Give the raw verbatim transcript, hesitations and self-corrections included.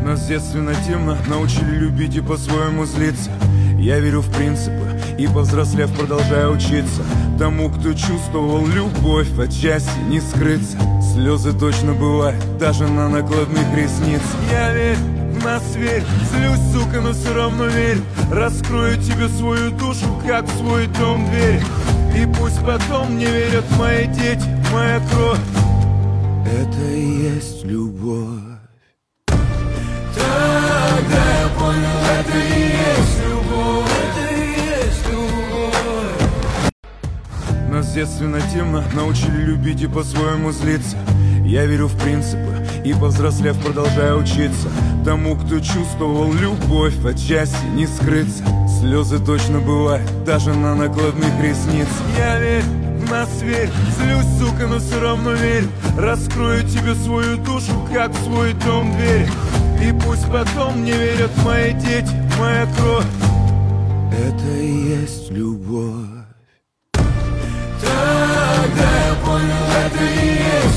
Нас с детства нативно научили любить и по-своему злиться. Я верю в принципы и, повзрослев, продолжаю учиться тому, кто чувствовал любовь, отчасти не скрыться. Слезы точно бывают, даже на накладных ресниц. Я верю, в нас верю, злюсь, сука, но все равно верю. Раскрою тебе свою душу, как в свой дом дверь. И пусть потом не верят мои дети, моя кровь. Это и есть любовь. Тогда я понял, это и есть любовь. Это и есть любовь. Нас с детства нативно научили любить и по-своему злиться. Я верю в принципы и, повзрослев, продолжаю учиться тому, кто чувствовал любовь, отчасти не скрыться. Слезы точно бывают, даже на накладных ресниц. Я верю, в нас верю, злюсь, сука, но все равно верю. Раскрою тебе свою душу, как в свой дом дверь. И пусть потом не верят мои дети, моя кровь. Это и есть любовь. Тогда я понял, это и есть